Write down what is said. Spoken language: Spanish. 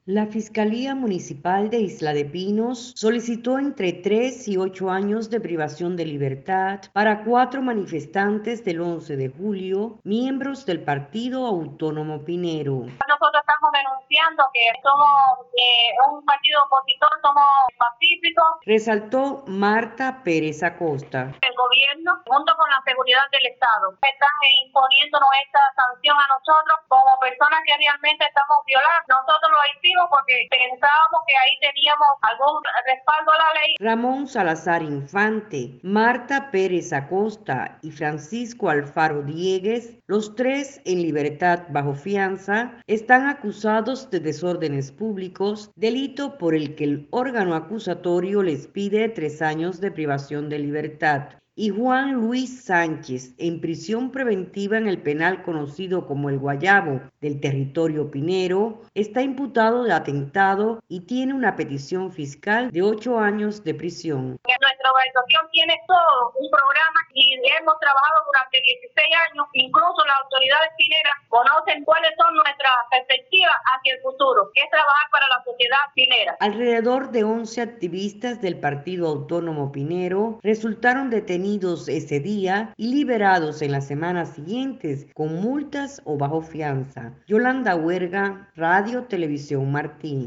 La Fiscalía Municipal de Isla de Pinos solicitó entre 3 y 8 años de privación de libertad para 4 manifestantes del 11 de julio, miembros del Partido Autónomo Pinero. Nosotros estamos denunciando que somos un partido opositor, somos pacíficos. Resaltó Marta Pérez Acosta. El gobierno, junto con la seguridad del Estado, están imponiéndonos esta sanción a nosotros como personas que realmente estamos violando. Nosotros lo hicimos porque pensábamos que ahí teníamos algún respaldo a la ley. Ramón Salazar Infante, Marta Pérez Acosta y Francisco Alfaro Diegues, los tres en libertad bajo fianza, están acusados de desórdenes públicos, delito por el que el órgano acusatorio les pide 3 años de privación de libertad. Y Juan Luis Sánchez, en prisión preventiva en el penal conocido como El Guayabo del territorio pinero, está imputado de atentado y tiene una petición fiscal de 8 años de prisión. Nuestra organización tiene todo un programa y hemos trabajado durante 16 años, incluso las autoridades pineras conocen cuáles son nuestras perspectivas hacia el futuro, que es trabajar para la sociedad pinera. Alrededor de 11 activistas del Partido Autónomo Pinero resultaron detenidos ese día y liberados en las semanas siguientes con multas o bajo fianza. Yolanda Huerga, Radio Televisión Martín.